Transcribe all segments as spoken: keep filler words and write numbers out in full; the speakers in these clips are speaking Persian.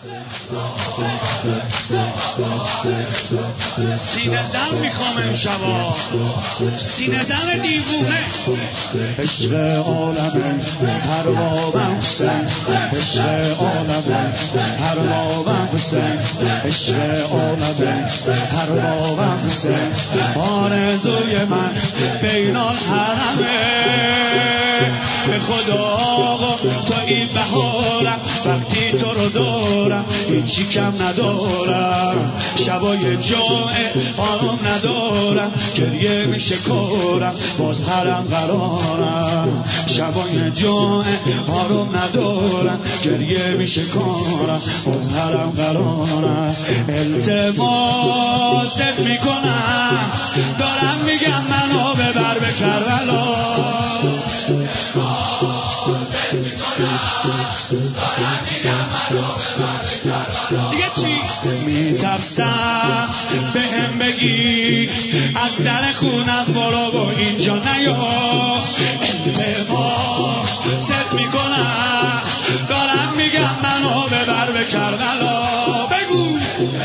سینه زن میخوام امشبا، سینه زن دیوونه. عشق عالمه هر بابم حسین، عشق عالمه هر بابم حسین، عشق عالمه هر بابم حسین. آرزوی من بین الحرمه، به خدا آقا تو این بهارم، وقتی تو رو دارم هیچی کم ندارم. شبای جمعه آرام ندارم، گریه میشه کارم باز حرم قرارم. شبای جمعه آرام ندارم، گریه میشه کارم باز حرم قرارم. التماست میکنم دارم میگم منو ببر به کربلا. دیگه چی؟ میترسم به هم بگی از در خونم برو و اینجا نیا. التماست میکنم دارم میگم منو ببر به کربلا. بگو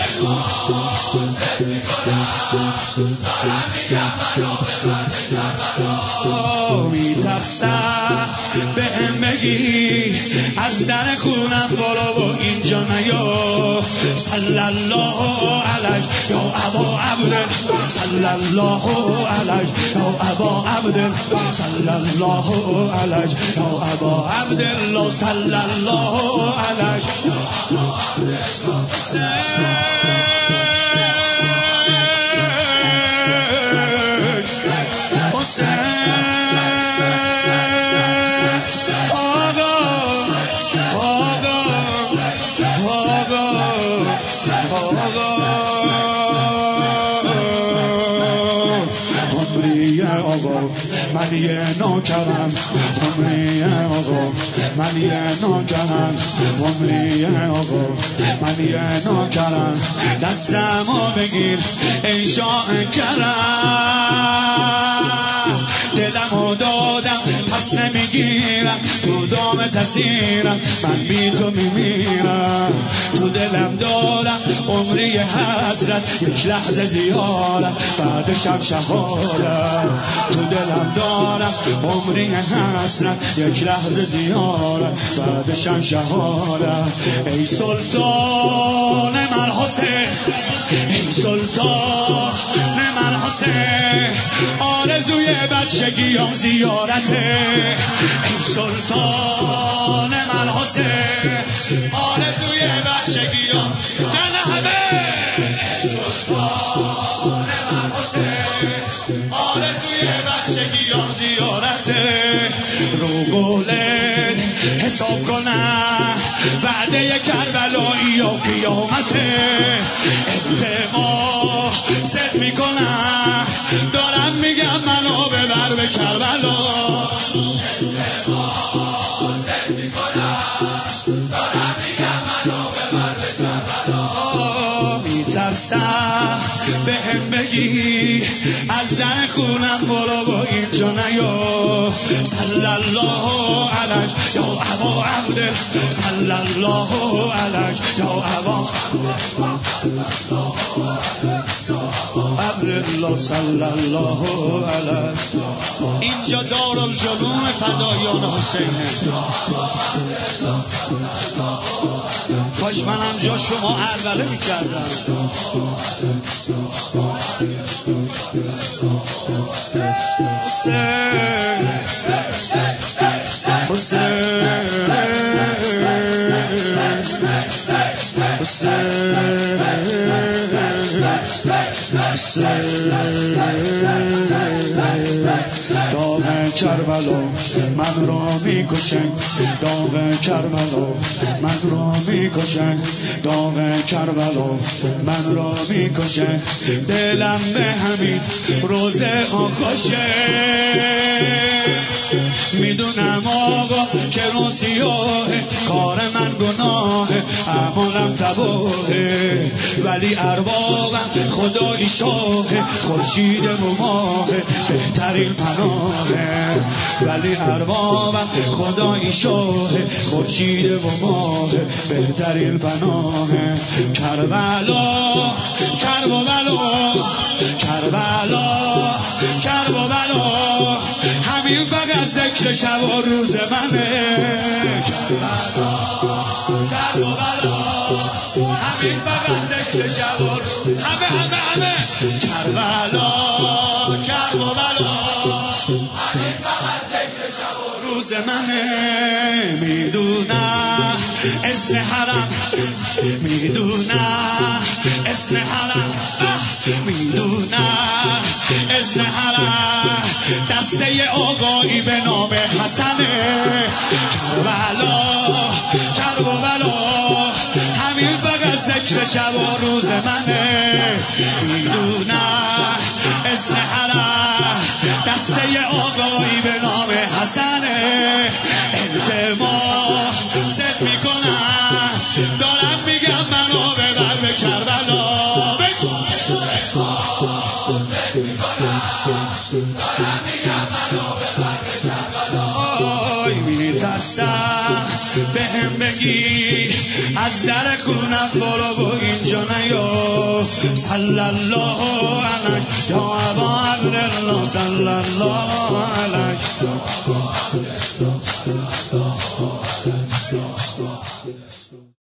میترسم به هم بگی از در خونم برو و اینجا نیا. صلی الله علیه یا ابا عبد، صلی الله علیه یا ابا عبد، صلی الله علیه یا ابا عبدالله، صلی الله علیه من یه نوکرم عمری آقا، من یه نوکرم عمری آقا، من یه نوکرم دستمو بگیر ای شاه کرم. دلمو دادم پس نمیگیرم، تو دام تسیرم من بی تو میمیرم. تو دلم دارم عمری حسرت، یک لحظه زیارت بعدشم شهادت. تو دلم دارم عمری حسرت، یک لحظه زیارت بعدشم شهادت. ای سلطان من حسین، ای سلطان من حسین، آرزوی بچگیام زیارته. ای سلطان من حسین، آرزوی بچگیام نه نه همه. ای سلطان من حسین، آرزوی بچگیام زیارته. رو گولت حساب کنم وعده کربلایی و قیامته. التماست میکنم دارم میگم منو ببر به کربلا. التماست میکنم دارم میگم منو ببر به کربلا. میترسم به هم بگی از در خونم برو و اینجا نیا. صلی الله علیه یا ابا عبد، صلی الله علیه یا ابا عبدالله، صلی الله علیه. اینجا دارالجلوم فدایان حسینه. کاش منم جا شما عربله میکردم. داغ کربلا من را میکشن، داغ کربلا من را میکشن، داغ کربلا من را میکشن. دلم به همین روزه آخاشه. میدونم آقا که رو سیاهه، کار من گناهه، اعمالم تباهه، ولی اربابم خدایی شاهه. خورشید و ماه بهترین پناهه ولی اربابم خدایی شاه خورشید و ماه بهترین پناهه کربلا کربلا کربلا کربلا همین فقط ذکر شب و روز منه کربلا کربلا همین فقط ذکر شب و روز همه همه همه کربلا کربلا همین فقط ذکر شب و روز منه میدونم اسم حرم میدونم اسم حرم میدونم اسم حرم دسته آقایی به نام حسنه کربلا کربلا همین فقط ذکر شب و روز منه میدونم اسم حرم دسته آقایی به نام حسنه التماس ست میکنم دارم میگم منو ببر به کربلا آی میترسم به هم بگی از در خونم برو و اینجا نیا صلی الله علیه یا ابا عبدالله صلی الله علیه